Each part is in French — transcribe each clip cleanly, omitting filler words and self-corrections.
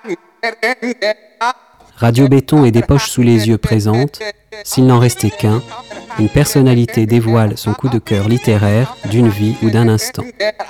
Radio Béton et des poches sous les yeux présente S'il n'en restait qu'un, une personnalité dévoile son coup de cœur littéraire d'une vie ou d'un instant.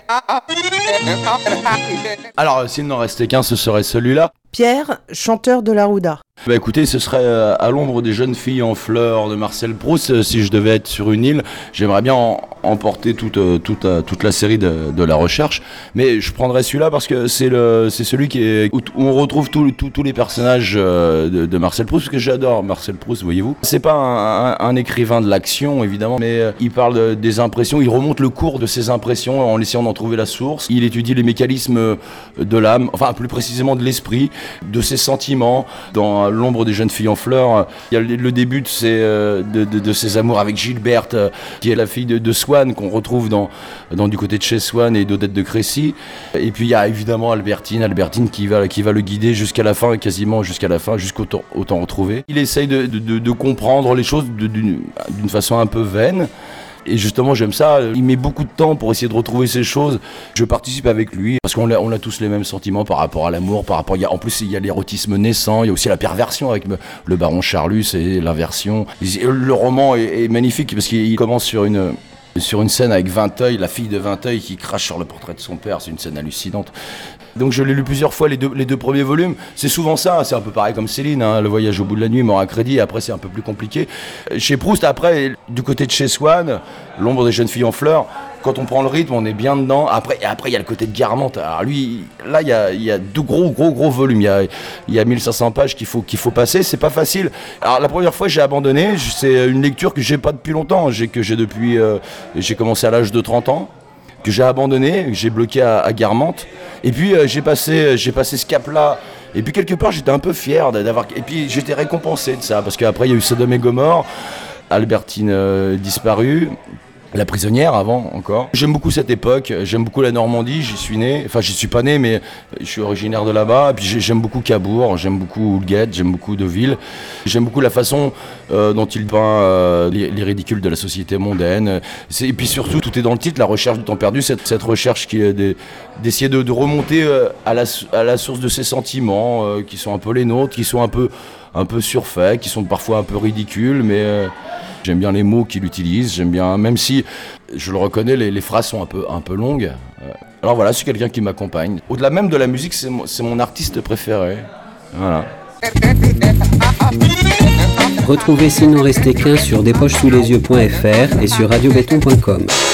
Alors, s'il n'en restait qu'un, ce serait celui-là. Pierre, chanteur de la Rouda. Bah écoutez, ce serait à l'ombre des jeunes filles en fleurs de Marcel Proust. Si je devais être sur une île, j'aimerais bien emporter toute la série de la recherche. Mais je prendrais celui-là parce que c'est celui où on retrouve tous les personnages de Marcel Proust, parce que j'adore Marcel Proust, voyez-vous. C'est pas un écrivain de l'action, évidemment, mais il parle des impressions, il remonte le cours de ses impressions en essayant d'en trouver la source. Il étudie les mécanismes de l'âme, enfin plus précisément de l'esprit, de ses sentiments. Dans l'ombre des jeunes filles en fleurs, il y a le début de ses amours avec Gilberte, qui est la fille de Swann, qu'on retrouve dans du côté de chez Swann et d'Odette de Crécy. Et puis il y a évidemment Albertine qui va le guider jusqu'à la fin, quasiment jusqu'à la fin, jusqu'au temps retrouvé. Il essaye de comprendre les choses d'une façon un peu vaine. Et justement, j'aime ça. Il met beaucoup de temps pour essayer de retrouver ces choses. Je participe avec lui parce qu'on a tous les mêmes sentiments par rapport à l'amour. En plus, il y a l'érotisme naissant. Il y a aussi la perversion avec le baron Charlus et l'inversion. Le roman est magnifique parce qu'il commence sur une scène avec Vinteuil, la fille de Vinteuil qui crache sur le portrait de son père. C'est une scène hallucinante. Donc je l'ai lu plusieurs fois, les deux premiers volumes. C'est souvent ça, c'est un peu pareil comme Céline, hein, Le voyage au bout de la nuit, Mort à crédit. Après c'est un peu plus compliqué. Chez Proust, après, du côté de chez Swann, L'ombre des jeunes filles en fleurs, quand on prend le rythme, on est bien dedans. Après il y a le côté de Guermantes. Alors lui, là il y a deux gros volumes. Il y a 1500 pages qu'il faut passer. C'est pas facile. Alors la première fois j'ai abandonné. C'est une lecture que j'ai pas depuis longtemps. J'ai commencé à l'âge de 30 ans. Que j'ai abandonné, que j'ai bloqué à Guermantes. Et puis j'ai passé ce cap-là. Et puis quelque part j'étais un peu fier d'avoir. Et puis j'étais récompensé de ça, parce qu'après il y a eu Sodome et Gomorrhe, Albertine disparue, La prisonnière avant encore. J'aime beaucoup cette époque, j'aime beaucoup la Normandie, j'y suis né. Enfin j'y suis pas né, mais je suis originaire de là-bas. Et puis j'aime beaucoup Cabourg, j'aime beaucoup Houlgate, j'aime beaucoup Deauville. J'aime beaucoup la façon dont il peint les ridicules de la société mondaine. Et puis surtout, tout est dans le titre, la recherche du temps perdu, cette recherche qui est d'essayer de remonter à la source de ses sentiments, qui sont un peu les nôtres, qui sont un peu surfaits, qui sont parfois un peu ridicules, mais j'aime bien les mots qu'il utilise, j'aime bien, même si, je le reconnais, les phrases sont un peu longues. Alors voilà, c'est quelqu'un qui m'accompagne. Au-delà même de la musique, c'est mon artiste préféré. Voilà. Retrouvez S'il n'en restait qu'un sur despochessouslesyeux.fr et sur radiobéton.com.